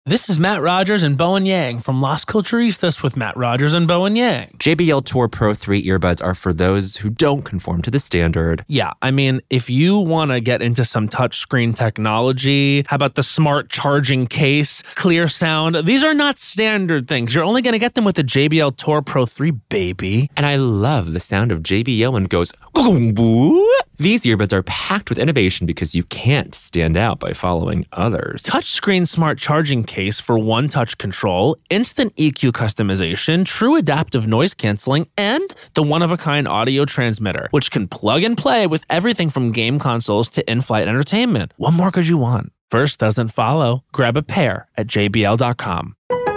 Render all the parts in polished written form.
This is Matt Rogers and Bowen Yang from Las Culturistas with Matt Rogers and Bowen Yang. JBL Tour Pro 3 earbuds are for those who don't conform to the standard. Yeah, I mean, if you want to get into some touchscreen technology, how about the smart charging case, clear sound? These are not standard things. You're only going to get them with the JBL Tour Pro 3, baby. And I love the sound of JBL when it goes, "Gong-boo." These earbuds are packed with innovation because you can't stand out by following others. Touchscreen smart charging case for one-touch control, instant EQ customization, true adaptive noise canceling, and the one-of-a-kind audio transmitter, which can plug and play with everything from game consoles to in-flight entertainment. What more could you want? First doesn't follow. Grab a pair at jbl.com.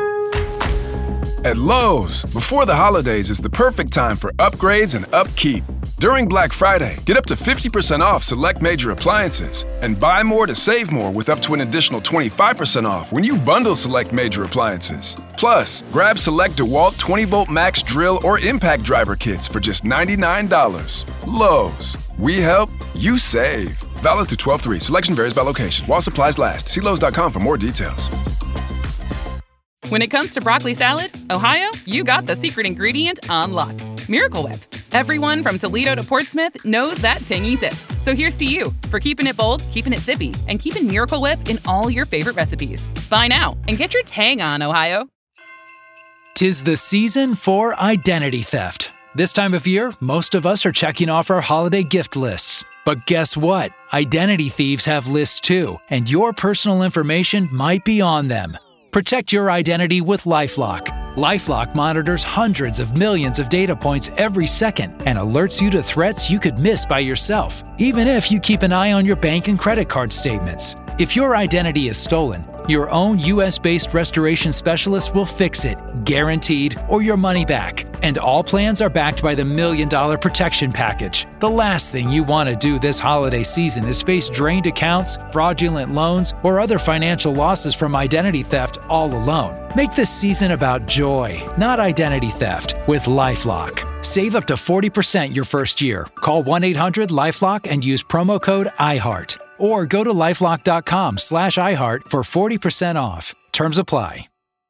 At Lowe's, before the holidays is the perfect time for upgrades and upkeep. During Black Friday, get up to 50% off select major appliances and buy more to save more with up to an additional 25% off when you bundle select major appliances. Plus, grab select DeWalt 20-volt max drill or impact driver kits for just $99. Lowe's, we help, you save. Valid through 12/3. Selection varies by location. While supplies last. See Lowe's.com for more details. When it comes to broccoli salad, Ohio, you got the secret ingredient on lock. Miracle Whip. Everyone from Toledo to Portsmouth knows that tangy zip. So here's to you for keeping it bold, keeping it zippy, and keeping Miracle Whip in all your favorite recipes. Buy now and get your tang on, Ohio. 'Tis the season for identity theft. This time of year, most of us are checking off our holiday gift lists. But guess what? Identity thieves have lists too, and your personal information might be on them. Protect your identity with LifeLock. LifeLock monitors hundreds of millions of data points every second and alerts you to threats you could miss by yourself, even if you keep an eye on your bank and credit card statements. If your identity is stolen, your own US-based restoration specialist will fix it, guaranteed, or your money back. And all plans are backed by the $1 Million Protection Package. The last thing you want to do this holiday season is face drained accounts, fraudulent loans, or other financial losses from identity theft all alone. Make this season about joy, not identity theft, with LifeLock. Save up to 40% your first year. Call 1-800-LifeLock and use promo code IHEART. Or go to lifelock.com/iHeart for 40% off. Terms apply.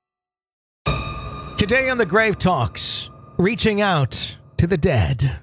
Today on The Grave Talks, reaching out to the dead.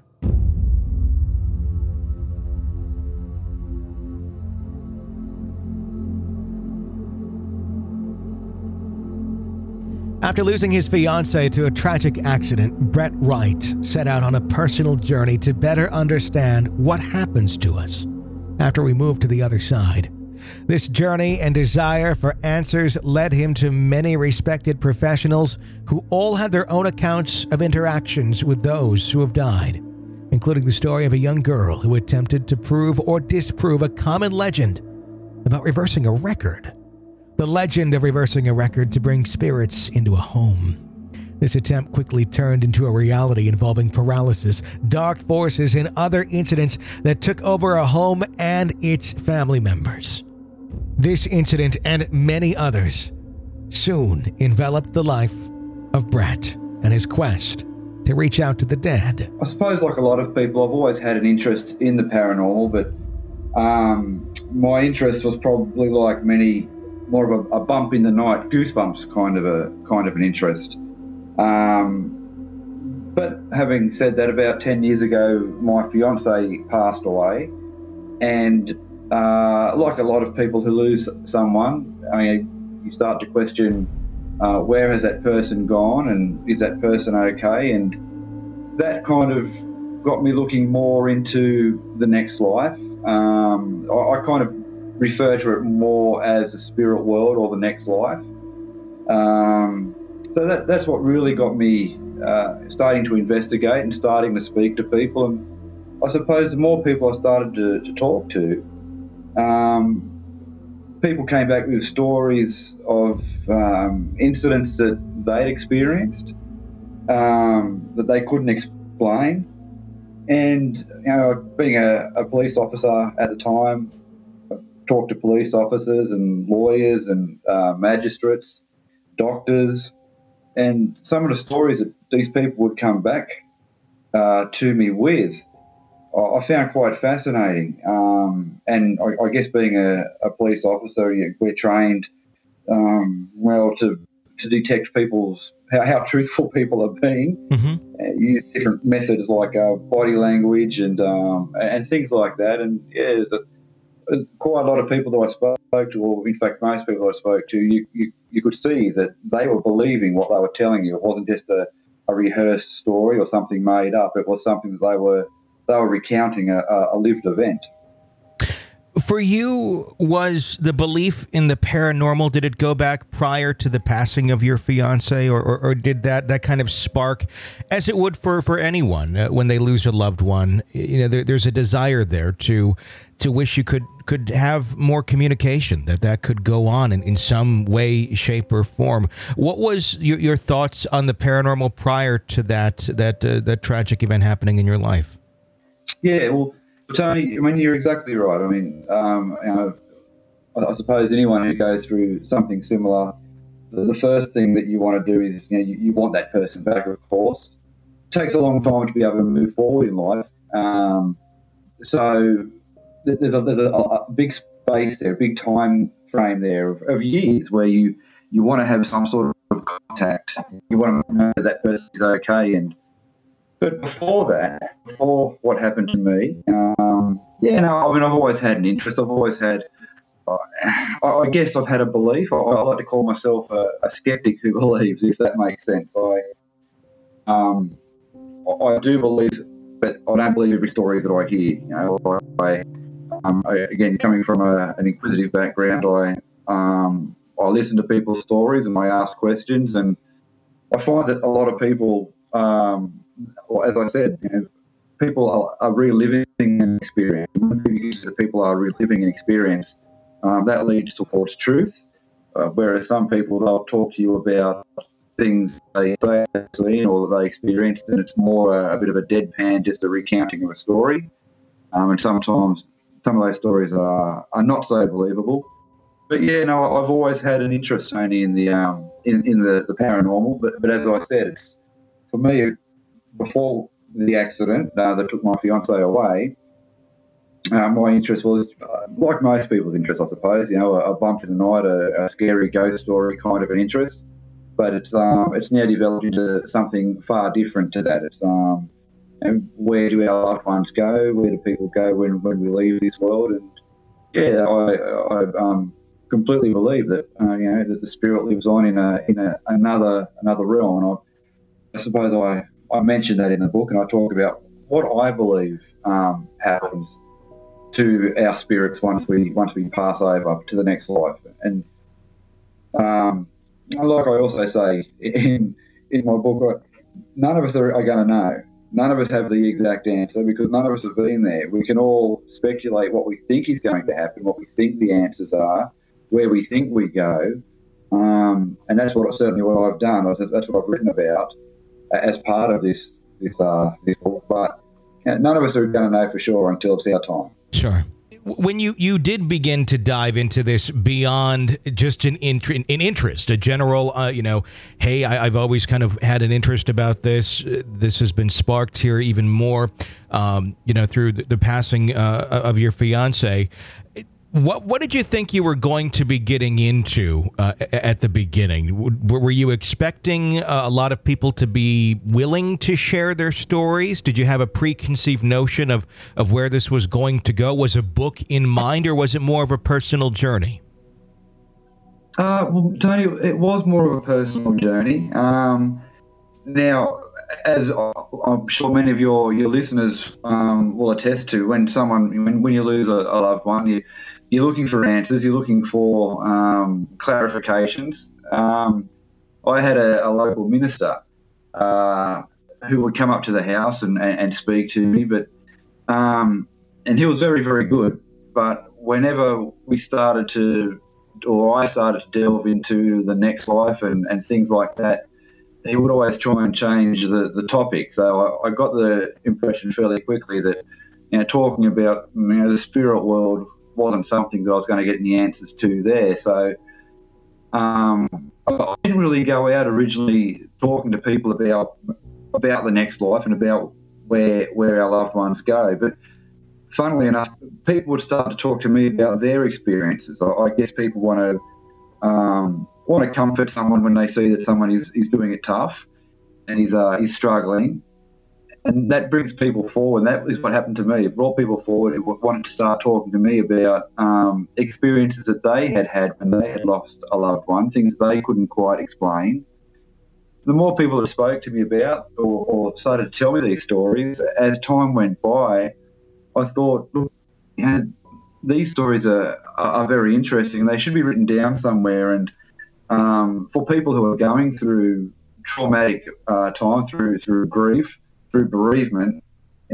After losing his fiancée to a tragic accident, Brett Wright set out on a personal journey to better understand what happens to us after we move to the other side. This journey and desire for answers led him to many respected professionals who all had their own accounts of interactions with those who have died, including the story of a young girl who attempted to prove or disprove a common legend about reversing a record. The legend of reversing a record to bring spirits into a home. This attempt quickly turned into a reality involving paralysis, dark forces, and other incidents that took over a home and its family members. This incident and many others soon enveloped the life of Brett and his quest to reach out to the dead. I suppose like a lot of people, I've always had an interest in the paranormal, but my interest was probably like many, more of a bump in the night, goosebumps kind of an interest. But having said that, about 10 years ago, my fiance passed away, and like a lot of people who lose someone, I mean, you start to question where has that person gone, and is that person okay? And that kind of got me looking more into the next life. I kind of refer to it more as the spirit world or the next life. So that's what really got me starting to investigate and starting to speak to people. And I suppose the more people I started to talk to, people came back with stories of incidents that they'd experienced that they couldn't explain. And, you know, being a police officer at the time, I talked to police officers and lawyers and magistrates, doctors, and some of the stories that these people would come back to me with, I found quite fascinating. And I guess being a police officer, we're trained to detect people's how truthful people are being. Use different methods like body language and things like that. And quite a lot of people that I spoke to, or in fact most people I spoke to, you could see that they were believing what they were telling you. It wasn't just a rehearsed story or something made up. It was something that they were recounting a lived event. For you, was the belief in the paranormal, did it go back prior to the passing of your fiance, or did that kind of spark, as it would for anyone when they lose a loved one? You know, there's a desire there to wish you could have more communication, that could go on in some way, shape, or form. What was your thoughts on the paranormal prior to that tragic event happening in your life? Yeah, well, Tony, I mean, you're exactly right. I mean, I suppose anyone who goes through something similar, the first thing that you want to do is, you want that person back, of course. It takes a long time to be able to move forward in life. So there's a big space there, a big time frame there of years where you want to have some sort of contact. You want to know that person is okay. But before what happened to me, I've always had an interest. I've always had, I guess I've had a belief. I like to call myself a skeptic who believes, if that makes sense. I do believe, but I don't believe every story that I hear. Again, coming from an inquisitive background, I listen to people's stories and I ask questions, and I find that a lot of people, as I said, people are reliving an experience. When people are reliving an experience, that leads towards truth. Whereas some people, they'll talk to you about things they have seen or that they experienced, and it's more a bit of a deadpan, just a recounting of a story. And sometimes some of those stories are not so believable. But I've always had an interest only in the paranormal. But as I said, it's for me, before the accident that took my fiance away, my interest was like most people's interest, I suppose. A bump in the night, a scary ghost story kind of an interest. But it's now developed into something far different to that. It's where do our loved ones go? Where do people go when we leave this world? And I completely believe that that the spirit lives on in another realm. And I suppose I mentioned that in the book, and I talk about what I believe happens to our spirits once we pass over to the next life. And like I also say in my book, none of us are going to know. None of us have the exact answer because none of us have been there. We can all speculate what we think is going to happen, what we think the answers are, where we think we go, and that's certainly what I've done. That's what I've written about as part of this book. But none of us are going to know for sure until it's our time. Sure. When you did begin to dive into this beyond just an interest, a general, hey, I've always kind of had an interest about this. This has been sparked here even more, through the passing of your fiance. What did you think you were going to be getting into at the beginning? Were you expecting a lot of people to be willing to share their stories? Did you have a preconceived notion of where this was going to go? Was a book in mind, or was it more of a personal journey? Well, Tony, it was more of a personal journey. Now, as I'm sure many of your listeners will attest to, when you lose a loved one, you're looking for answers, you're looking for clarifications. I had a local minister who would come up to the house and speak to me, and he was very, very good. But whenever I started to delve into the next life and things like that, he would always try and change the topic. So I got the impression fairly quickly that talking about the spirit world wasn't something that I was going to get any answers to there. So I didn't really go out originally talking to people about the next life and about where our loved ones go. But funnily enough, people would start to talk to me about their experiences. I guess people want to want to comfort someone when they see that someone is doing it tough and he's struggling. And that brings people forward. That is what happened to me. It brought people forward who wanted to start talking to me about experiences that they had when they had lost a loved one, things they couldn't quite explain. The more people that spoke to me about or started to tell me these stories, as time went by, I thought, look, these stories are very interesting. They should be written down somewhere. And for people who are going through traumatic time, through grief, through bereavement,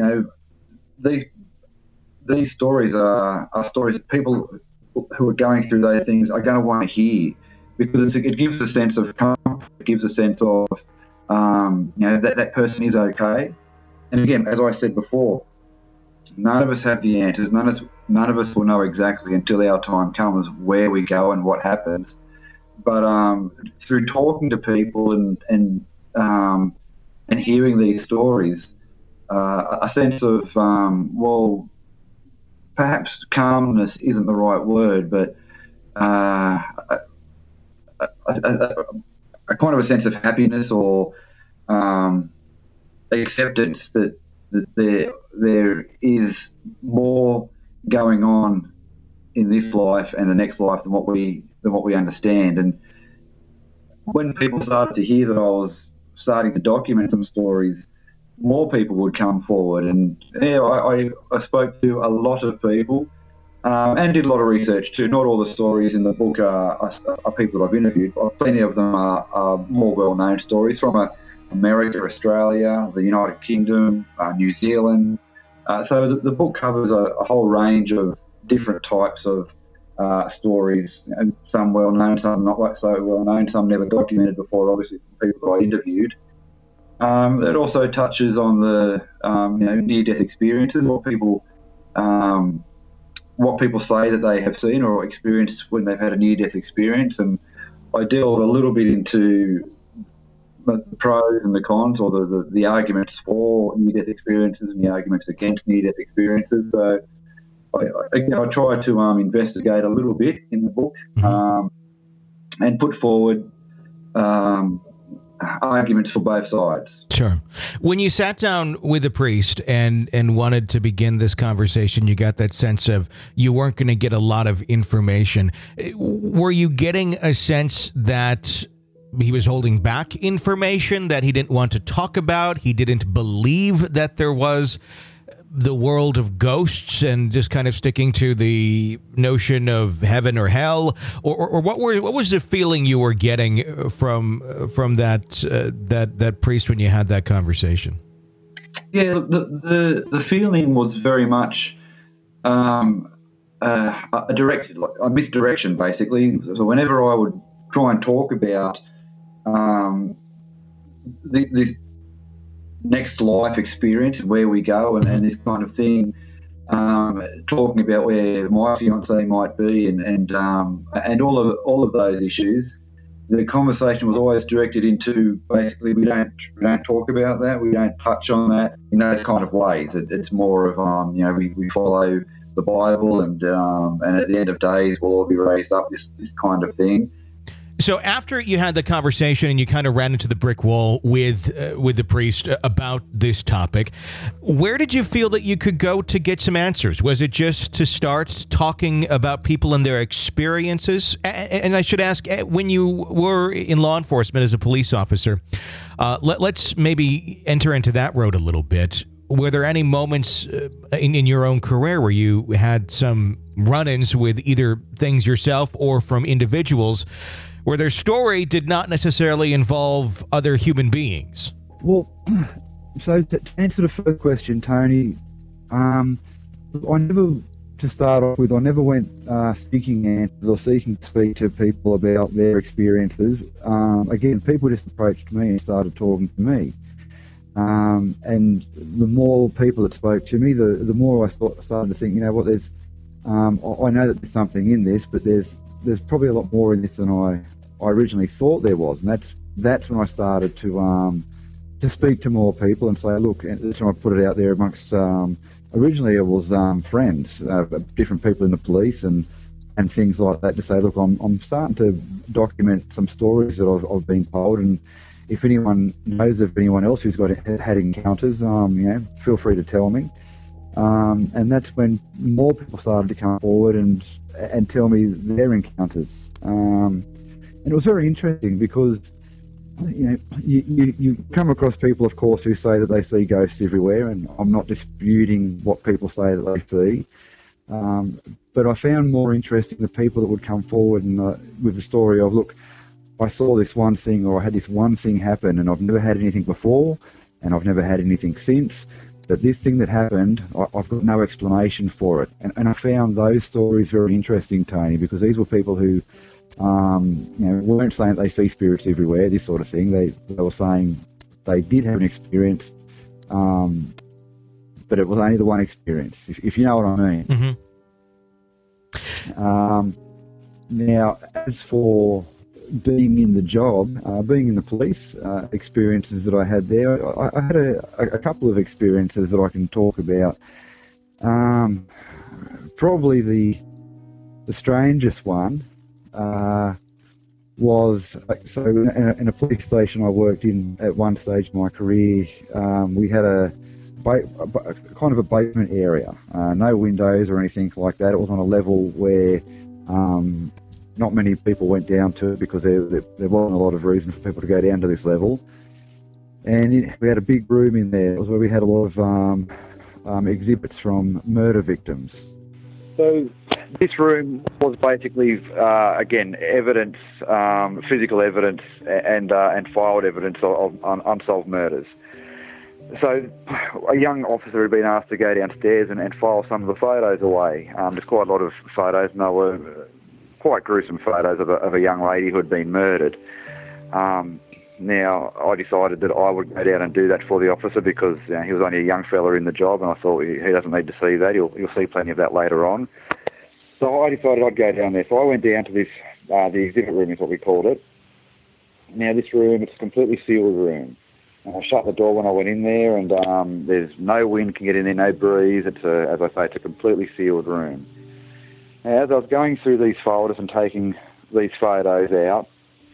these stories are stories that people who are going through those things are going to want to hear, because it gives a sense of comfort, it gives a sense of that person is okay. And again, as I said before, none of us have the answers. None of us will know exactly until our time comes where we go and what happens. But through talking to people and hearing these stories, a sense of, perhaps calmness isn't the right word, but a kind of a sense of happiness or acceptance that there is more going on in this life and the next life than what we understand. And when people started to hear that I was starting to document some stories, more people would come forward. And I spoke to a lot of people and did a lot of research too. Not all the stories in the book are people that I've interviewed. Plenty of them are more well-known stories from America, Australia, the United Kingdom, New Zealand. So the book covers a whole range of different types of stories, and some well-known, some not so well-known, some never documented before, obviously, from people that I interviewed. It also touches on the near-death experiences, what people say that they have seen or experienced when they've had a near-death experience. And I delve a little bit into the pros and the cons, or the arguments for near-death experiences and the arguments against near-death experiences. So I try to investigate a little bit in the book, and put forward arguments for both sides. Sure. When you sat down with the priest and wanted to begin this conversation, you got that sense of you weren't going to get a lot of information. Were you getting a sense that he was holding back information that he didn't want to talk about? He didn't believe that there was the world of ghosts and just kind of sticking to the notion of heaven or hell, or what was the feeling you were getting from that priest when you had that conversation? Yeah, the feeling was very much a misdirection, basically. So whenever I would try and talk about this next life experience, where we go and this kind of thing, talking about where my fiance might be and all of those issues, the conversation was always directed into basically we don't talk about that, we don't touch on that in those kind of ways. It's more of we follow the Bible and at the end of days we'll all be raised up, this kind of thing. So after you had the conversation and you kind of ran into the brick wall with the priest about this topic, where did you feel that you could go to get some answers? Was it just to start talking about people and their experiences? And I should ask, when you were in law enforcement as a police officer, let's maybe enter into that road a little bit. Were there any moments in your own career where you had some run-ins with either things yourself or from individuals where their story did not necessarily involve other human beings? Well, so to answer the first question, Tony, I never went seeking answers or seeking to speak to people about their experiences. Again, people just approached me and started talking to me. And the more people that spoke to me, the more I started to think, you know what, there's, I know that there's something in this, but there's probably a lot more in this than I originally thought there was, and that's when I started to speak to more people and say, look, and that's when I put it out there amongst. Originally, it was friends, different people in the police, and and things like that to say, look, I'm starting to document some stories that I've been told, and if anyone knows of anyone else who's had encounters, feel free to tell me. And that's when more people started to come forward and tell me their encounters. And it was very interesting because, you come across people, of course, who say that they see ghosts everywhere, and I'm not disputing what people say that they see. But I found more interesting the people that would come forward and with the story of, look, I saw this one thing, or I had this one thing happen, and I've never had anything before, and I've never had anything since. But this thing that happened, I've got no explanation for it. And I found those stories very interesting, Tony, because these were people who, weren't saying that they see spirits everywhere, this sort of thing. They were saying they did have an experience, but it was only the one experience, if you know what I mean. Mm-hmm. Now, as for being in the job, being in the police, experiences that I had there, I had a couple of experiences that I can talk about. Probably the strangest one was, so in a police station I worked in at one stage of my career, we had a kind of a basement area, no windows or anything like that. It was on a level where not many people went down to it because there wasn't a lot of reason for people to go down to this level. And we had a big room in there. It was where we had a lot of exhibits from murder victims. So this room was basically, again, evidence, physical evidence and filed evidence of unsolved murders. So a young officer had been asked to go downstairs and file some of the photos away. There's quite a lot of photos, and they were quite gruesome photos of a young lady who had been murdered. Now, I decided that I would go down and do that for the officer because he was only a young fella in the job, and I thought he doesn't need to see that. He'll see plenty of that later on. So I decided I'd go down there. So I went down to this, the exhibit room is what we called it. Now, this room, it's a completely sealed room. I shut the door when I went in there, and there's no wind can get in there, no breeze. It's as I say, it's a completely sealed room. Now, as I was going through these folders and taking these photos out,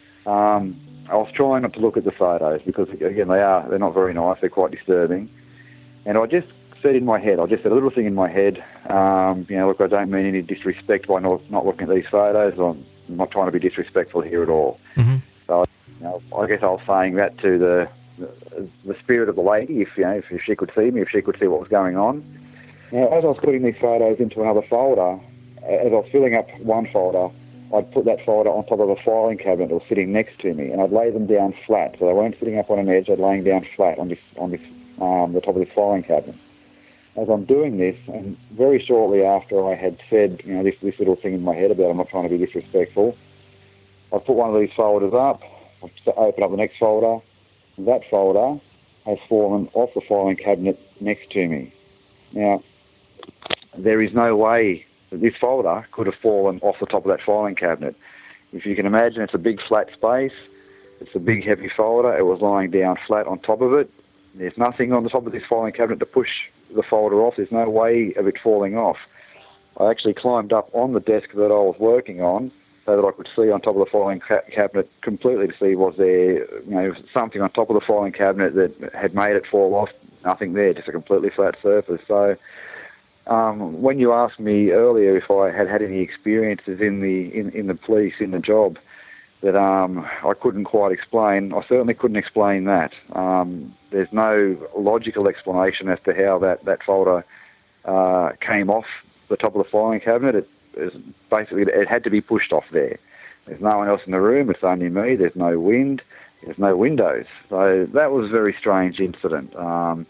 I was trying not to look at the photos because, again, they're not very nice. They're quite disturbing. And I just said in my head, I just said a little thing in my head, look, I don't mean any disrespect by not looking at these photos. I'm not trying to be disrespectful here at all. Mm-hmm. So, I guess I was saying that to the spirit of the lady, if she could see me, if she could see what was going on. Now, as I was putting these photos into another folder, as I was filling up one folder, I'd put that folder on top of a filing cabinet that was sitting next to me, and I'd lay them down flat. So they weren't sitting up on an edge, I'd laying down flat on the top of this filing cabinet. As I'm doing this, and very shortly after I had said, this little thing in my head about I'm not trying to be disrespectful, I put one of these folders up, I open up the next folder, and that folder has fallen off the filing cabinet next to me. Now, there is no way that this folder could have fallen off the top of that filing cabinet. If you can imagine, it's a big flat space, it's a big heavy folder, it was lying down flat on top of it. There's nothing on the top of this filing cabinet to push the folder off, there's no way of it falling off. I actually climbed up on the desk that I was working on so that I could see on top of the filing cabinet completely to see was there something on top of the filing cabinet that had made it fall off. Nothing there, just a completely flat surface. So when you asked me earlier if I had any experiences in the police, in the job, that I couldn't quite explain, I certainly couldn't explain that. There's no logical explanation as to how that folder came off the top of the filing cabinet. It had to be pushed off there. There's no one else in the room, it's only me, there's no wind, there's no windows. So that was a very strange incident. And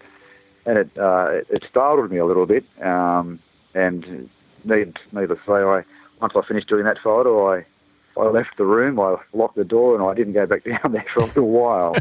it startled me a little bit. And needless to say, once I finished doing that photo, I left the room, I locked the door, and I didn't go back down there for a little while.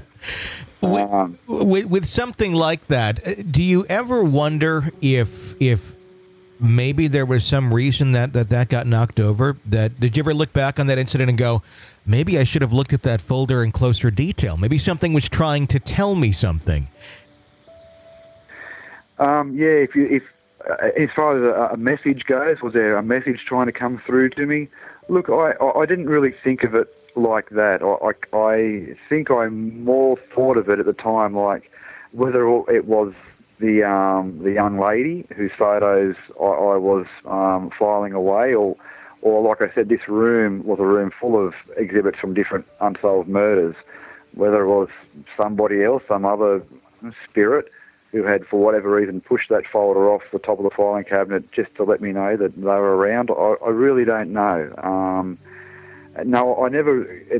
With something like that, do you ever wonder if maybe there was some reason that got knocked over? Did you ever look back on that incident and go, maybe I should have looked at that folder in closer detail? Maybe something was trying to tell me something. Yeah, if as far as a message goes, was there a message trying to come through to me? Look, I didn't really think of it like that. I think I more thought of it at the time like whether it was the young lady whose photos I was filing away, or like I said, this room was a room full of exhibits from different unsolved murders, whether it was somebody else, some other spirit who had, for whatever reason, pushed that folder off the top of the filing cabinet just to let me know that they were around. I really don't know. No, it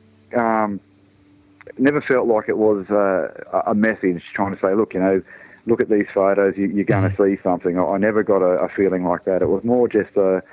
never felt like it was a message trying to say, look, look at these photos, you're going to see something. I never got a feeling like that. It was more just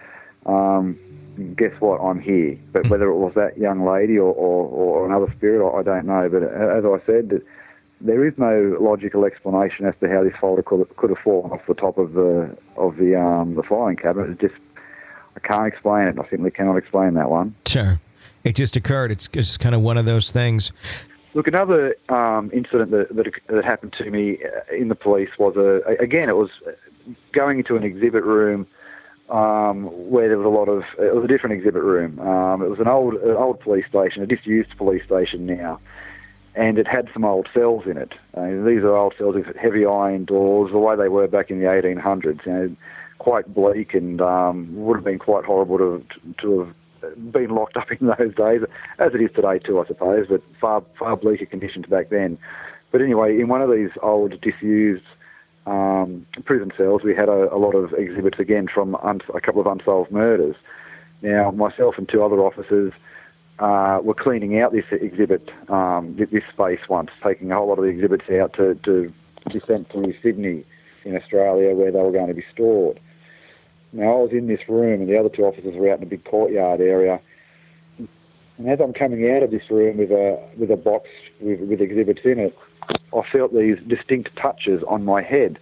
guess what, I'm here. But whether it was that young lady or another spirit, I don't know. But as I said, there is no logical explanation as to how this folder could have fallen off the top of the filing cabinet. It just, I can't explain it. I simply cannot explain that one. Sure. It just occurred. It's just kind of one of those things. Look, another incident that happened to me in the police was, it was going into an exhibit room where there was it was a different exhibit room. It was an old police station, a disused police station now. And it had some old cells in it. These are old cells with heavy iron doors, the way they were back in the 1800s. Quite bleak, and would have been quite horrible to have been locked up in those days, as it is today too, I suppose. But far bleaker conditions back then. But anyway, in one of these old disused prison cells, we had a lot of exhibits again from a couple of unsolved murders. Now, myself and two other officers were cleaning out this exhibit, this space once, taking a whole lot of the exhibits out to be sent to Sydney in Australia, where they were going to be stored. Now, I was in this room, and the other two officers were out in a big courtyard area. And as I'm coming out of this room with a box with exhibits in it, I felt these distinct touches on my head.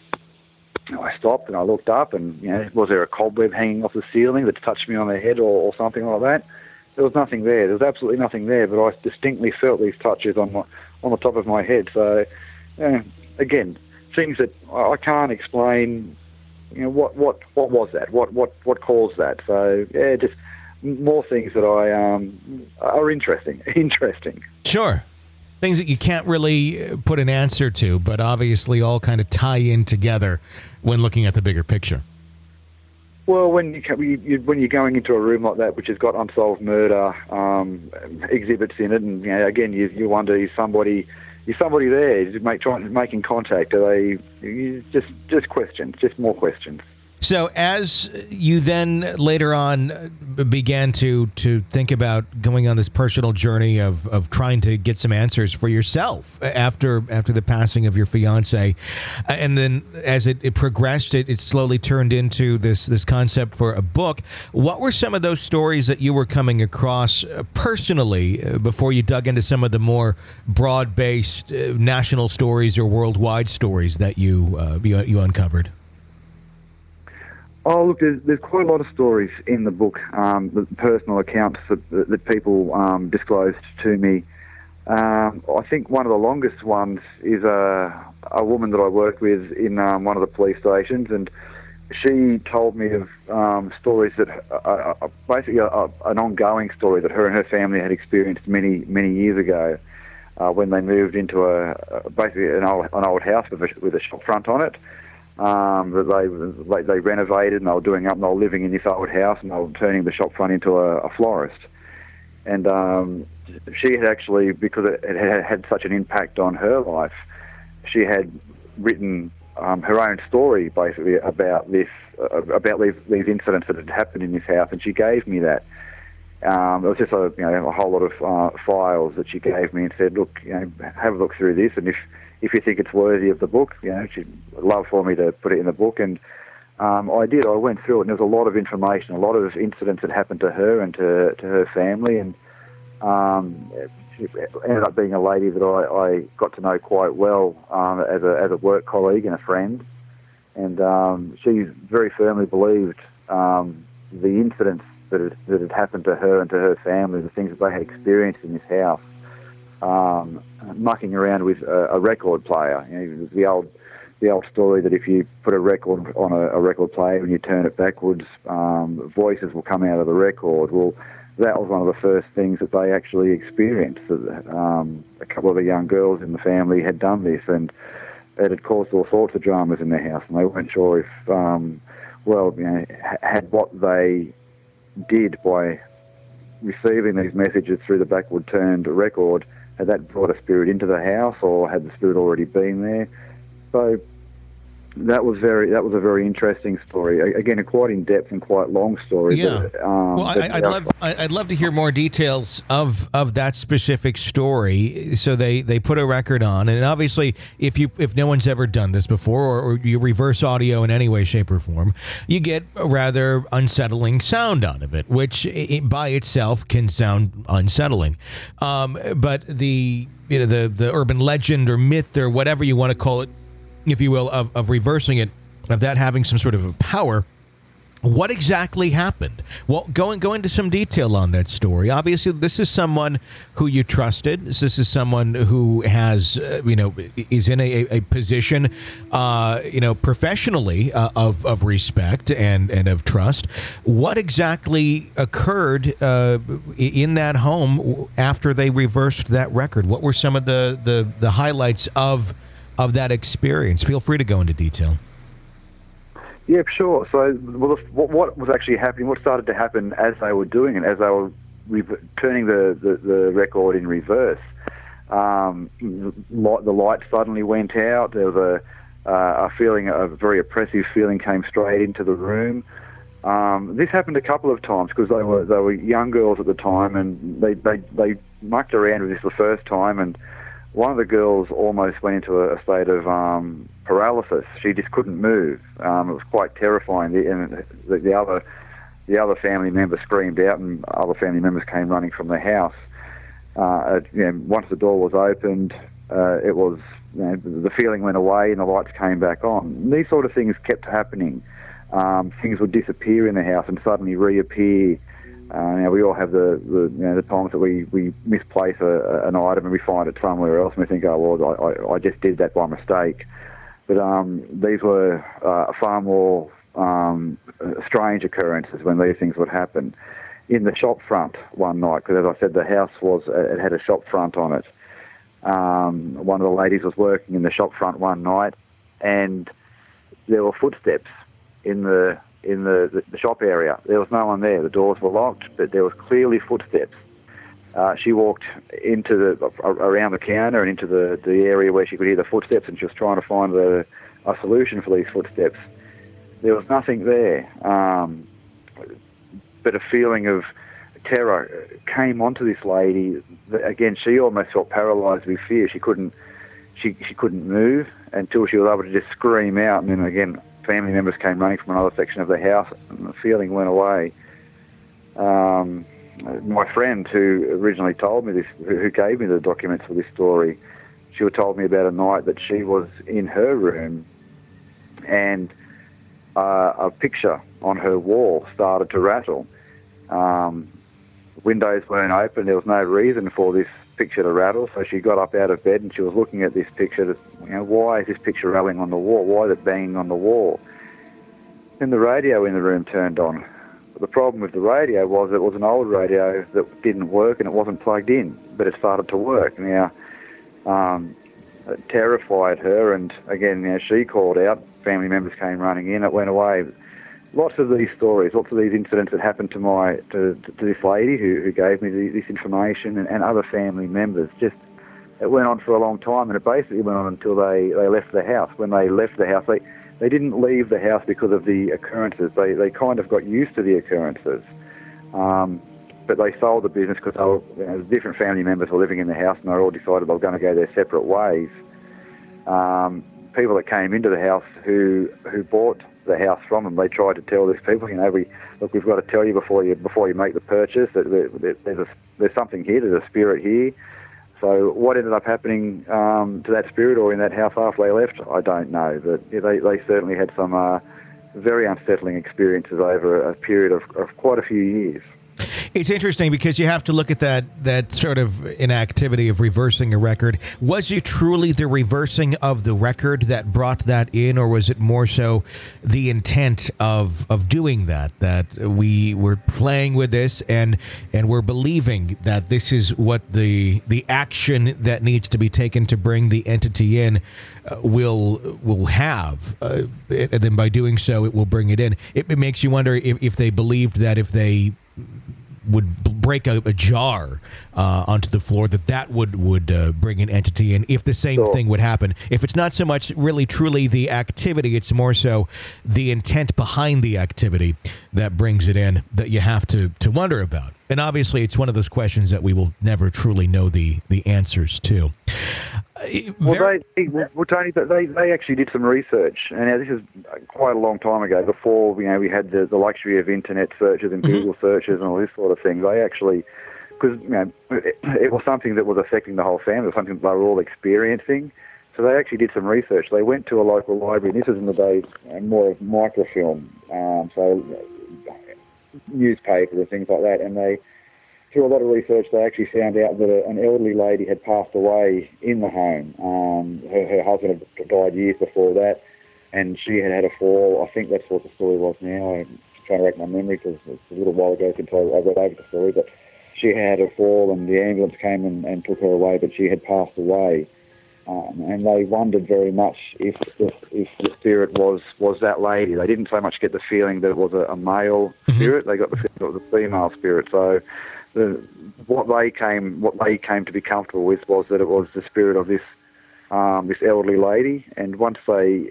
I stopped and I looked up, and was there a cobweb hanging off the ceiling that touched me on the head or something like that? There was nothing there. There was absolutely nothing there, but I distinctly felt these touches on the top of my head. So, again, things that I can't explain. What was that? What caused that? So, just more things that are interesting. Sure. Things that you can't really put an answer to, but obviously all kind of tie in together when looking at the bigger picture. Well, when you're going into a room like that, which has got unsolved murder exhibits in it, and again, you wonder, is somebody there? Is making contact? Are they just questions, just more questions? So as you then later on began to think about going on this personal journey of trying to get some answers for yourself after the passing of your fiance, and then as it progressed, it slowly turned into this concept for a book. What were some of those stories that you were coming across personally before you dug into some of the more broad-based national stories or worldwide stories that you uncovered? Oh, look, there's quite a lot of stories in the book, the personal accounts that people disclosed to me. I think one of the longest ones is a woman that I worked with in one of the police stations, and she told me of stories that basically an ongoing story that her and her family had experienced many years ago when they moved into basically an old house with a shop front on it. That they renovated, and they were doing up, and they were living in this old house, and they were turning the shop front into a florist. And she had actually, because it had such an impact on her life, she had written her own story basically about these incidents that had happened in this house, and she gave me that. It was just a whole lot of files that she gave me and said, look, have a look through this, and if you think it's worthy of the book, she'd love for me to put it in the book. And I did. I went through it, and there was a lot of information, a lot of incidents that happened to her and to her family. And she ended up being a lady that I got to know quite well as a work colleague and a friend. And she very firmly believed the incidents that had happened to her and to her family, the things that they had experienced in this house. Mucking around with a record player, the old the old story that if you put a record on a record player and you turn it backwards, voices will come out of the record. Well, that was one of the first things that they actually experienced. A couple of the young girls in the family had done this, and it had caused all sorts of dramas in their house, and they weren't sure if, had what they did by receiving these messages through the backward turned record, had that brought a spirit into the house, or had the spirit already been there? So that was a very interesting story. Again, a quite in depth and quite long story. Yeah. But, I'd love to hear more details of that specific story. So they put a record on, and obviously, if no one's ever done this before, or you reverse audio in any way, shape, or form, you get a rather unsettling sound out of it, which by itself can sound unsettling. But the urban legend or myth or whatever you want to call it, if you will, of reversing it, of that having some sort of a power. What exactly happened? Well, go into some detail on that story. Obviously, this is someone who you trusted. This is someone who has, is in a position, professionally of respect and of trust. What exactly occurred in that home after they reversed that record? What were some of the highlights of that experience? Feel free to go into detail. Yeah, sure. So, what was actually happening, what started to happen as they were doing it, as they were turning the record in reverse, the light suddenly went out. There was a feeling, a very oppressive feeling came straight into the room. This happened a couple of times because they were young girls at the time, and they mucked around with this the first time, and one of the girls almost went into a state of paralysis. She just couldn't move. It was quite terrifying. And the other family member screamed out, and other family members came running from the house. Once the door was opened, it was the feeling went away and the lights came back on. These sort of things kept happening. Things would disappear in the house and suddenly reappear. We all have the times that we misplace an item and we find it somewhere else and we think, oh, well, I just did that by mistake. But these were far more strange occurrences when these things would happen. In the shop front one night, because as I said, the house it had a shop front on it. One of the ladies was working in the shop front one night, and there were footsteps in the shop area. There was no one there. The doors were locked, but there was clearly footsteps. She walked around the counter and into the area where she could hear the footsteps, and she was trying to find a solution for these footsteps. There was nothing there, but a feeling of terror came onto this lady. Again, she almost felt paralysed with fear. She couldn't move until she was able to just scream out, and then again, family members came running from another section of the house, and the feeling went away. My friend who originally told me this, who gave me the documents for this story, she told me about a night that she was in her room and a picture on her wall started to rattle. Windows weren't open. There was no reason for this picture to rattle, so she got up out of bed and she was looking at this picture. Why is this picture rattling on the wall? Why is it banging on the wall? Then the radio in the room turned on. The problem with the radio was it was an old radio that didn't work and it wasn't plugged in, but it started to work. Now, it terrified her, and again, she called out. Family members came running in. It went away. Lots of these stories, lots of these incidents that happened to this lady who gave me this information, and other family members. Just, it went on for a long time, and it basically went on until they left the house. When they left the house, they didn't leave the house because of the occurrences. They kind of got used to the occurrences. But they sold the business because different family members were living in the house, and they all decided they were going to go their separate ways. People that came into the house who bought the house from them, they tried to tell these people, we've got to tell you before you make the purchase that there's something here, there's a spirit here. So what ended up happening to that spirit or in that house after they left, I don't know. But they certainly had some very unsettling experiences over a period of quite a few years. It's interesting because you have to look at that sort of inactivity of reversing a record. Was it truly the reversing of the record that brought that in, or was it more so the intent of doing that we were playing with this and we're believing that this is what the action that needs to be taken to bring the entity in will have, and then by doing so it will bring it in. It makes you wonder if they believed that if they would break a jar onto the floor, that would bring an entity in, if the same thing would happen. If it's not so much really truly the activity, it's more so the intent behind the activity that brings it in, that you have to wonder about. And obviously it's one of those questions that we will never truly know the answers to. Tony, they actually did some research, and now this is quite a long time ago, before we had the luxury of internet searches and Google searches and all this sort of thing. They actually, because it was something that was affecting the whole family, it was something that they were all experiencing. So they actually did some research. They went to a local library, and this was in the days more of microfilm, so newspapers and things like that, and they, through a lot of research, they actually found out that an elderly lady had passed away in the home. Her husband had died years before that, and she had had a fall. I think that's what the story was now. I'm trying to rack my memory because it's a little while ago since I read over the story, but she had a fall and the ambulance came and took her away, but she had passed away. And they wondered very much if the spirit was that lady. They didn't so much get the feeling that it was a male spirit. They got the feeling it was a female spirit. So what they came to be comfortable with was that it was the spirit of this elderly lady. And once they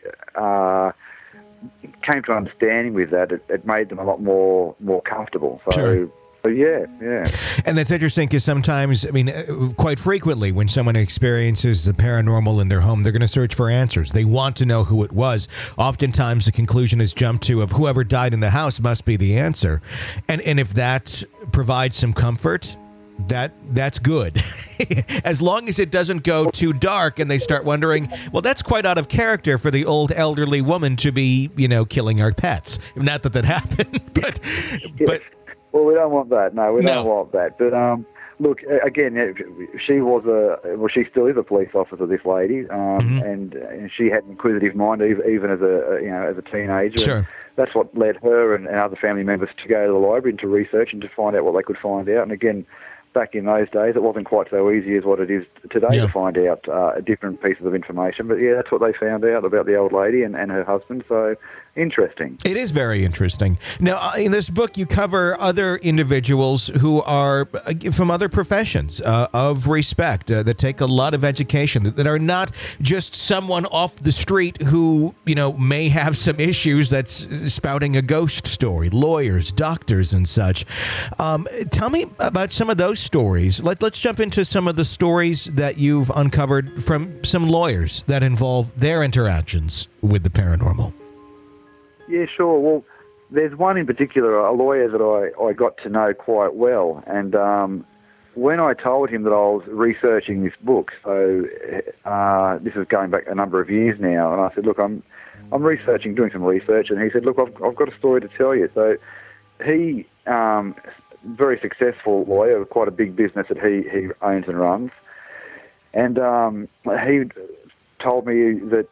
came to understanding with that, it made them a lot more comfortable. So. Sure. Yeah. And that's interesting because sometimes, quite frequently, when someone experiences the paranormal in their home, they're going to search for answers. They want to know who it was. Oftentimes, the conclusion is jumped to of whoever died in the house must be the answer. And if that provides some comfort, that's good. As long as it doesn't go too dark and they start wondering, well, that's quite out of character for the old elderly woman to be, killing our pets. Not that happened, but... Well, we don't want that. No, we don't want that. But look, again, she she still is a police officer, this lady, and she had an inquisitive mind, even as a teenager. Sure. And that's what led her and other family members to go to the library and to research and to find out what they could find out. And again, back in those days, it wasn't quite so easy as what it is today to find out different pieces of information. But yeah, that's what they found out about the old lady and her husband. So interesting. It is very interesting. Now, in this book, you cover other individuals who are from other professions of respect that take a lot of education, that are not just someone off the street who, may have some issues that's spouting a ghost story, lawyers, doctors, and such. Tell me about some of those stories. Let's jump into some of the stories that you've uncovered from some lawyers that involve their interactions with the paranormal. Yeah, sure. Well, there's one in particular, a lawyer that I got to know quite well. And when I told him that I was researching this book, so this is going back a number of years now, and I said, look, I'm researching, doing some research, and he said, look, I've got a story to tell you. So he, very successful lawyer, quite a big business that he owns and runs, and he told me that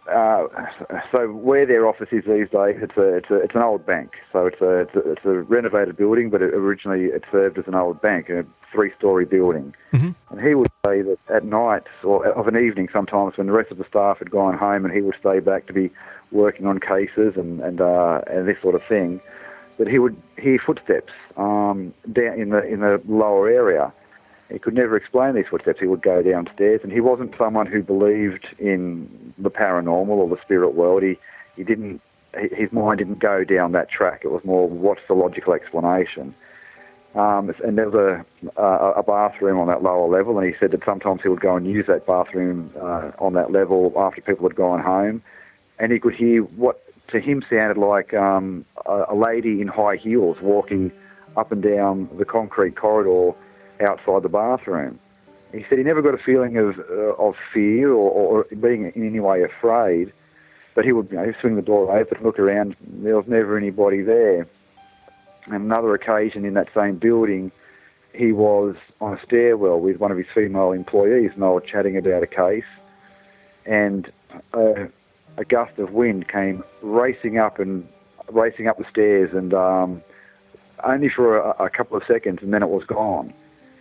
so where their office is these days, it's an old bank. So it's a renovated building, but originally it served as an old bank, a 3-story building. And he would say that at night or of an evening, sometimes when the rest of the staff had gone home, and he would stay back to be working on cases and this sort of thing, that he would hear footsteps down in the lower area. He could never explain these footsteps. He would go downstairs, and he wasn't someone who believed in the paranormal or the spirit world. He didn't. His mind didn't go down that track. It was more, what's the logical explanation? And there was a bathroom on that lower level, and he said that sometimes he would go and use that bathroom on that level after people had gone home, and he could hear what to him sounded like a lady in high heels walking up and down the concrete corridor outside the bathroom. He said he never got a feeling of fear or being in any way afraid, but he would swing the door open, look around. There was never anybody there. another occasion in that same building, he was on a stairwell with one of his female employees, and they were chatting about a case, and a gust of wind came racing up the stairs, and only for a couple of seconds, and then it was gone.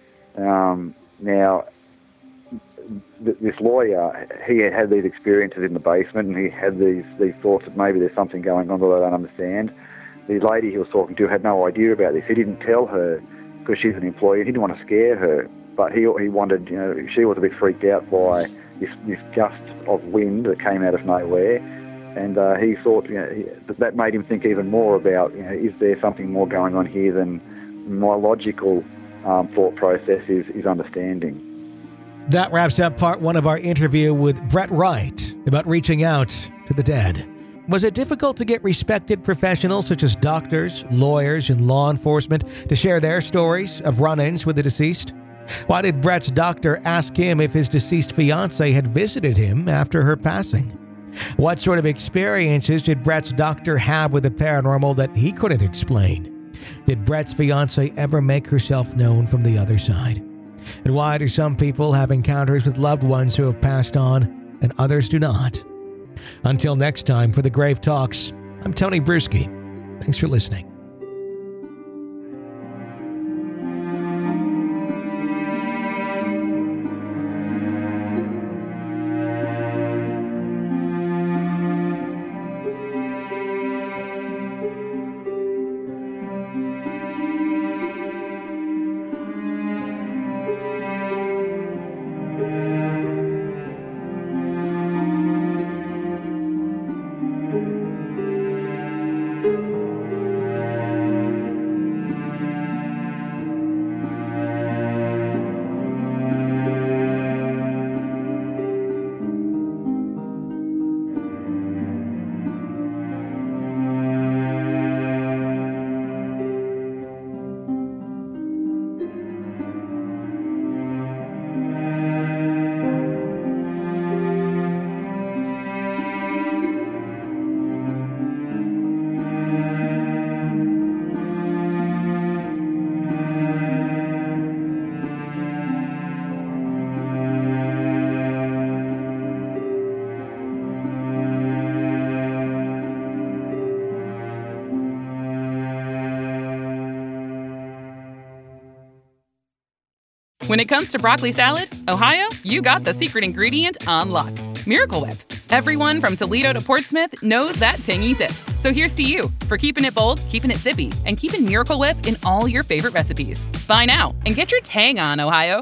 Now, this lawyer, he had these experiences in the basement, and he had these thoughts that maybe there's something going on that I don't understand. The lady he was talking to had no idea about this. He didn't tell her because she's an employee. He didn't want to scare her, but he wanted, she was a bit freaked out by this gust of wind that came out of nowhere, and he thought that made him think even more about, is there something more going on here than my logical thought process is understanding. That wraps up part one of our interview with Brett Wright about reaching out to the dead. Was it difficult to get respected professionals such as doctors, lawyers, and law enforcement to share their stories of run-ins with the deceased? Why did Brett's doctor ask him if his deceased fiancée had visited him after her passing? What sort of experiences did Brett's doctor have with the paranormal that he couldn't explain? Did Brett's fiancée ever make herself known from the other side? And why do some people have encounters with loved ones who have passed on and others do not? Until next time, for the Grave Talks, I'm Tony Bruschi. Thanks for listening. When it comes to broccoli salad, Ohio, you got the secret ingredient on lock. Miracle Whip. Everyone from Toledo to Portsmouth knows that tangy zip. So here's to you for keeping it bold, keeping it zippy, and keeping Miracle Whip in all your favorite recipes. Buy now and get your tang on, Ohio.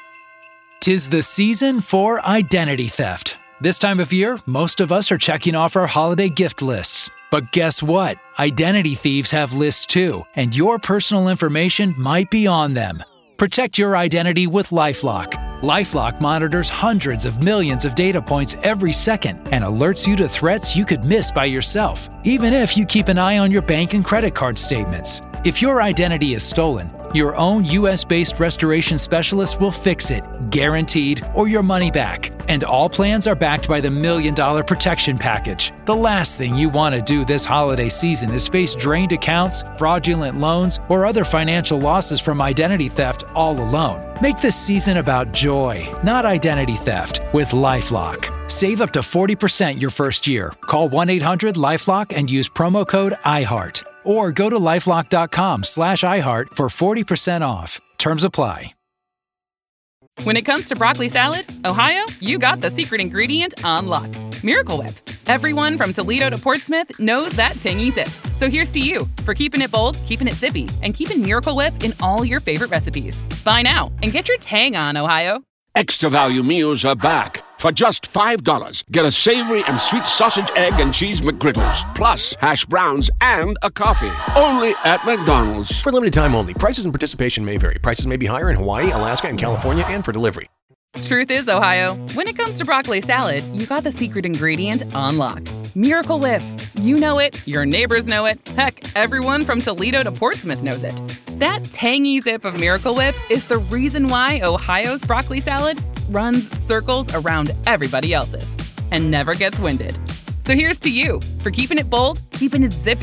'Tis the season for identity theft. This time of year, most of us are checking off our holiday gift lists. But guess what? Identity thieves have lists too, and your personal information might be on them. Protect your identity with LifeLock. LifeLock monitors hundreds of millions of data points every second and alerts you to threats you could miss by yourself, even if you keep an eye on your bank and credit card statements. If your identity is stolen, your own US-based restoration specialist will fix it, guaranteed, or your money back. And all plans are backed by the $1 Million Protection Package. The last thing you want to do this holiday season is face drained accounts, fraudulent loans, or other financial losses from identity theft all alone. Make this season about joy, not identity theft, with LifeLock. Save up to 40% your first year. Call 1-800-LifeLock and use promo code IHEART. Or go to lifelock.com/iHeart for 40% off. Terms apply. When it comes to broccoli salad, Ohio, you got the secret ingredient on lock. Miracle Whip. Everyone from Toledo to Portsmouth knows that tangy zip. So here's to you for keeping it bold, keeping it zippy, and keeping Miracle Whip in all your favorite recipes. Buy now and get your tang on, Ohio. Extra value meals are back. For just $5, get a savory and sweet sausage, egg, and cheese McGriddles, plus hash browns and a coffee. Only at McDonald's. For limited time only. Prices and participation may vary. Prices may be higher in Hawaii, Alaska, and California, and for delivery. Truth is, Ohio, when it comes to broccoli salad, you got the secret ingredient on lock. Miracle Whip. You know it, your neighbors know it, heck, everyone from Toledo to Portsmouth knows it. That tangy zip of Miracle Whip is the reason why Ohio's broccoli salad runs circles around everybody else's and never gets winded. So here's to you for keeping it bold, keeping it zippy,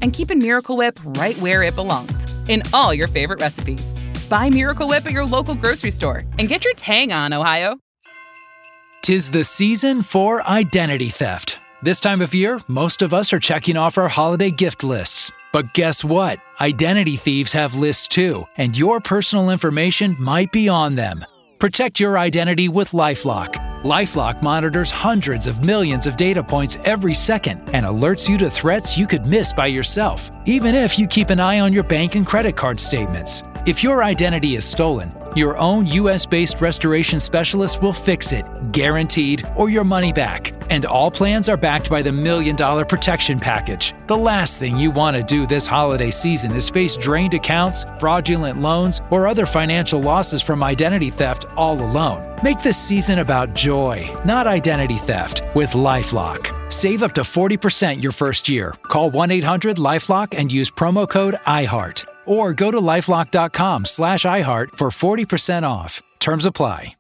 and keeping Miracle Whip right where it belongs, in all your favorite recipes. Buy Miracle Whip at your local grocery store and get your tang on, Ohio. 'Tis the season for identity theft. This time of year, most of us are checking off our holiday gift lists. But guess what? Identity thieves have lists too, and your personal information might be on them. Protect your identity with LifeLock. LifeLock monitors hundreds of millions of data points every second and alerts you to threats you could miss by yourself, even if you keep an eye on your bank and credit card statements. If your identity is stolen, your own US-based restoration specialist will fix it, guaranteed, or your money back. And all plans are backed by the $1 Million Protection Package. The last thing you want to do this holiday season is face drained accounts, fraudulent loans, or other financial losses from identity theft all alone. Make this season about joy, not identity theft, with LifeLock. Save up to 40% your first year. Call 1-800-LifeLock and use promo code IHEART. Or go to lifelock.com/iHeart for 40% off. Terms apply.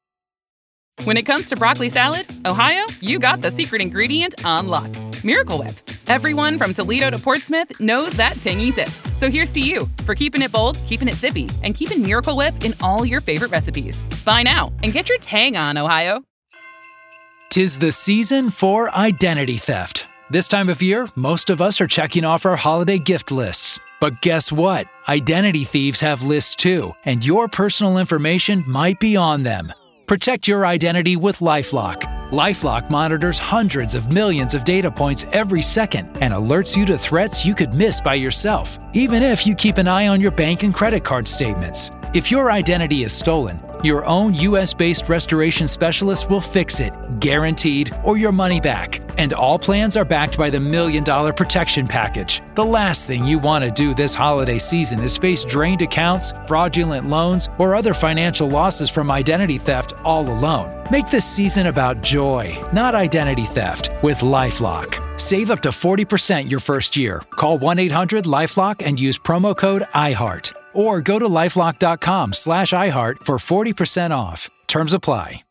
When it comes to broccoli salad, Ohio, you got the secret ingredient on lock. Miracle Whip. Everyone from Toledo to Portsmouth knows that tangy zip. So here's to you for keeping it bold, keeping it zippy, and keeping Miracle Whip in all your favorite recipes. Buy now and get your tang on, Ohio. 'Tis the season for identity theft. This time of year, most of us are checking off our holiday gift lists. But guess what? Identity thieves have lists too, and your personal information might be on them. Protect your identity with LifeLock. LifeLock monitors hundreds of millions of data points every second and alerts you to threats you could miss by yourself, even if you keep an eye on your bank and credit card statements. If your identity is stolen, your own US-based restoration specialist will fix it, guaranteed, or your money back. And all plans are backed by the $1 Million Protection Package. The last thing you want to do this holiday season is face drained accounts, fraudulent loans, or other financial losses from identity theft all alone. Make this season about joy, not identity theft, with LifeLock. Save up to 40% your first year. Call 1-800-LifeLock and use promo code IHEART. Or go to lifelock.com/iHeart for 40% off. Terms apply.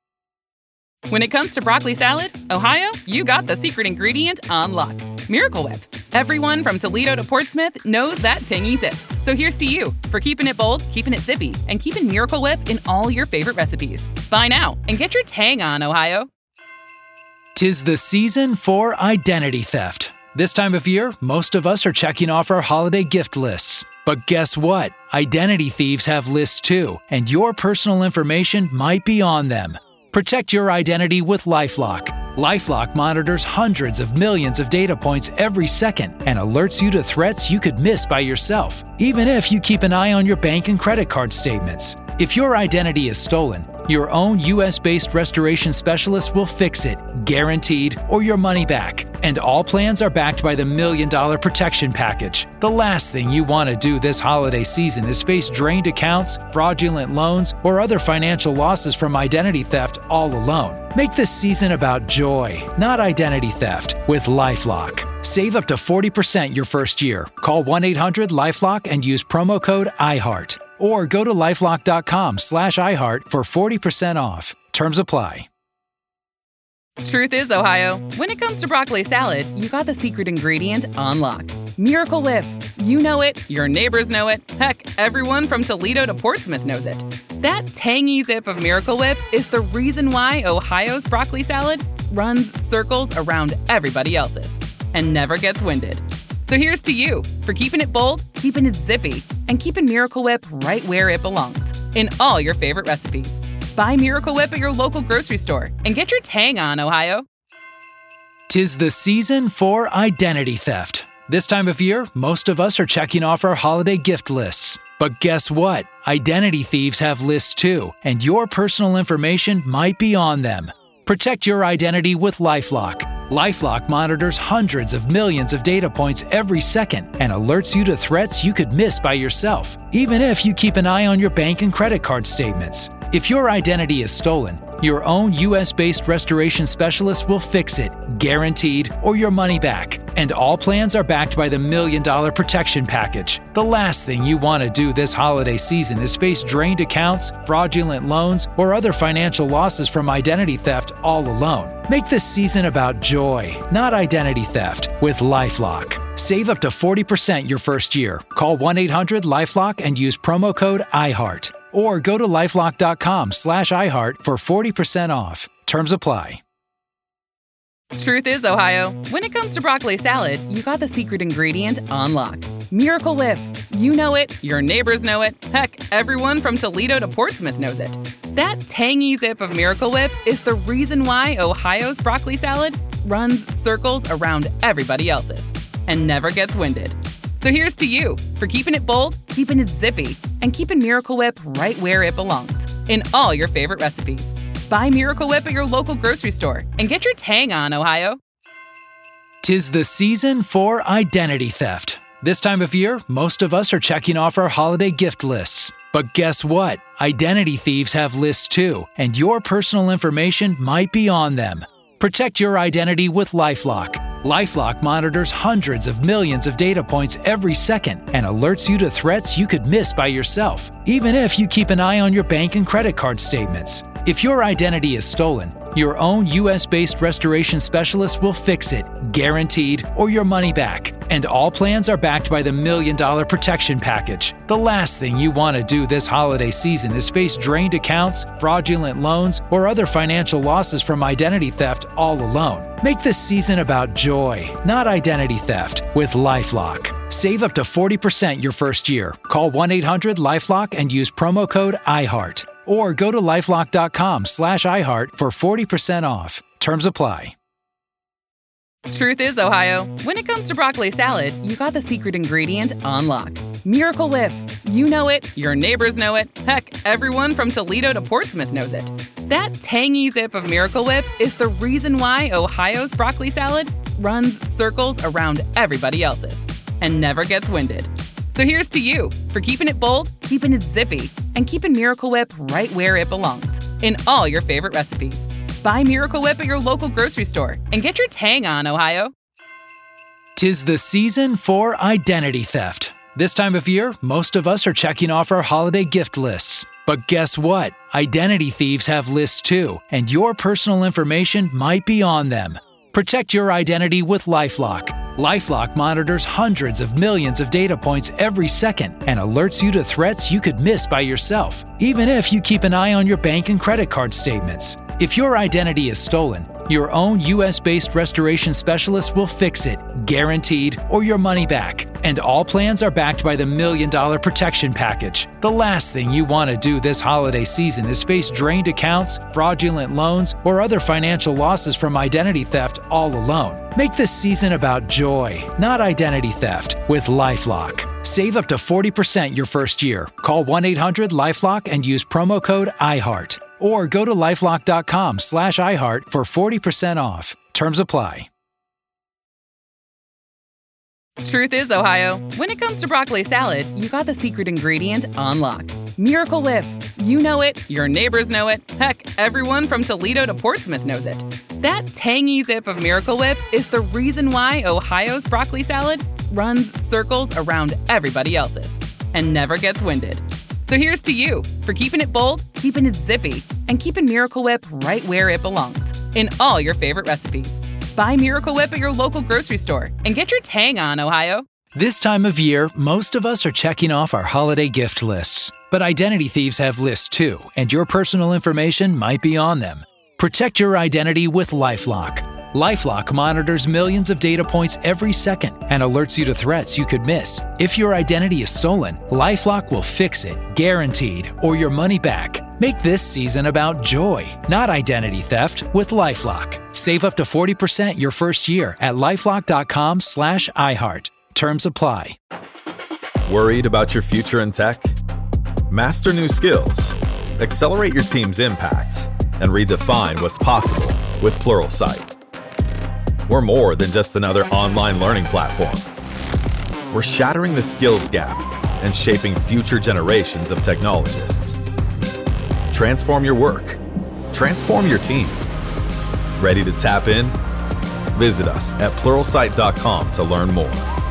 When it comes to broccoli salad, Ohio, you got the secret ingredient on lock. Miracle Whip. Everyone from Toledo to Portsmouth knows that tangy zip. So here's to you for keeping it bold, keeping it zippy, and keeping Miracle Whip in all your favorite recipes. Buy now and get your tang on, Ohio. 'Tis the season for identity theft. This time of year, most of us are checking off our holiday gift lists. But guess what? Identity thieves have lists too, and your personal information might be on them. Protect your identity with LifeLock. LifeLock monitors hundreds of millions of data points every second and alerts you to threats you could miss by yourself, even if you keep an eye on your bank and credit card statements. If your identity is stolen, your own US-based restoration specialist will fix it, guaranteed, or your money back. And all plans are backed by the $1 Million Protection Package. The last thing you want to do this holiday season is face drained accounts, fraudulent loans, or other financial losses from identity theft all alone. Make this season about joy, not identity theft, with LifeLock. Save up to 40% your first year. Call 1-800-LifeLock and use promo code IHEART. Or go to lifelock.com/iHeart for 40% off. Terms apply. Truth is, Ohio, when it comes to broccoli salad, you got the secret ingredient on lock. Miracle Whip. You know it, your neighbors know it, heck, everyone from Toledo to Portsmouth knows it. That tangy zip of Miracle Whip is the reason why Ohio's broccoli salad runs circles around everybody else's and never gets winded. So here's to you for keeping it bold, keeping it zippy, and keeping Miracle Whip right where it belongs, in all your favorite recipes. Buy Miracle Whip at your local grocery store and get your tang on, Ohio. 'Tis the season for identity theft. This time of year, most of us are checking off our holiday gift lists. But guess what? Identity thieves have lists too, and your personal information might be on them. Protect your identity with LifeLock. LifeLock monitors hundreds of millions of data points every second and alerts you to threats you could miss by yourself, even if you keep an eye on your bank and credit card statements. If your identity is stolen, your own US-based restoration specialist will fix it, guaranteed, or your money back. And all plans are backed by the $1 Million Protection Package. The last thing you want to do this holiday season is face drained accounts, fraudulent loans, or other financial losses from identity theft all alone. Make this season about joy, not identity theft, with LifeLock. Save up to 40% your first year. Call 1-800-LifeLock and use promo code IHEART. Or go to LifeLock.com/iHeart for 40% off. Terms apply. Truth is, Ohio, when it comes to broccoli salad, you got the secret ingredient on lock. Miracle Whip. You know it, your neighbors know it, heck, everyone from Toledo to Portsmouth knows it. That tangy zip of Miracle Whip is the reason why Ohio's broccoli salad runs circles around everybody else's and never gets winded. So here's to you for keeping it bold, keeping it zippy, and keeping Miracle Whip right where it belongs, in all your favorite recipes. Buy Miracle Whip at your local grocery store and get your tang on, Ohio. 'Tis the season for identity theft. This time of year, most of us are checking off our holiday gift lists. But guess what? Identity thieves have lists too, and your personal information might be on them. Protect your identity with LifeLock. LifeLock monitors hundreds of millions of data points every second and alerts you to threats you could miss by yourself, even if you keep an eye on your bank and credit card statements. If your identity is stolen, your own US-based restoration specialist will fix it, guaranteed, or your money back. And all plans are backed by the $1 Million Protection Package. The last thing you want to do this holiday season is face drained accounts, fraudulent loans, or other financial losses from identity theft all alone. Make this season about joy, not identity theft, with LifeLock. Save up to 40% your first year. Call 1-800-LifeLock and use promo code IHEART. Or go to LifeLock.com/iHeart for 40% off. Terms apply. Truth is, Ohio, when it comes to broccoli salad, you got the secret ingredient on lock. Miracle Whip. You know it, your neighbors know it, heck, everyone from Toledo to Portsmouth knows it. That tangy zip of Miracle Whip is the reason why Ohio's broccoli salad runs circles around everybody else's and never gets winded. So here's to you for keeping it bold, keeping it zippy, and keeping Miracle Whip right where it belongs, in all your favorite recipes. Buy Miracle Whip at your local grocery store and get your tang on, Ohio. 'Tis the season for identity theft. This time of year, most of us are checking off our holiday gift lists. But guess what? Identity thieves have lists too, and your personal information might be on them. Protect your identity with LifeLock. LifeLock monitors hundreds of millions of data points every second and alerts you to threats you could miss by yourself, even if you keep an eye on your bank and credit card statements. If your identity is stolen, your own US-based restoration specialist will fix it, guaranteed, or your money back. And all plans are backed by the $1 Million Protection Package. The last thing you want to do this holiday season is face drained accounts, fraudulent loans, or other financial losses from identity theft all alone. Make this season about joy, not identity theft, with LifeLock. Save up to 40% your first year. Call 1-800-LifeLock and use promo code IHEART. Or go to LifeLock.com/iHeart for 40% off. Terms apply. Truth is, Ohio, when it comes to broccoli salad, you got the secret ingredient on lock. Miracle Whip. You know it, your neighbors know it, heck, everyone from Toledo to Portsmouth knows it. That tangy zip of Miracle Whip is the reason why Ohio's broccoli salad runs circles around everybody else's and never gets winded. So here's to you for keeping it bold, keeping it zippy, and keeping Miracle Whip right where it belongs, in all your favorite recipes. Buy Miracle Whip at your local grocery store and get your tang on, Ohio. This time of year, most of us are checking off our holiday gift lists. But identity thieves have lists too, and your personal information might be on them. Protect your identity with LifeLock. LifeLock monitors millions of data points every second and alerts you to threats you could miss. If your identity is stolen, LifeLock will fix it, guaranteed, or your money back. Make this season about joy, not identity theft, with LifeLock. Save up to 40% your first year at LifeLock.com/iHeart. Terms apply. Worried about your future in tech? Master new skills, accelerate your team's impact, and redefine what's possible with Pluralsight. We're more than just another online learning platform. We're shattering the skills gap and shaping future generations of technologists. Transform your work. Transform your team. Ready to tap in? Visit us at pluralsight.com to learn more.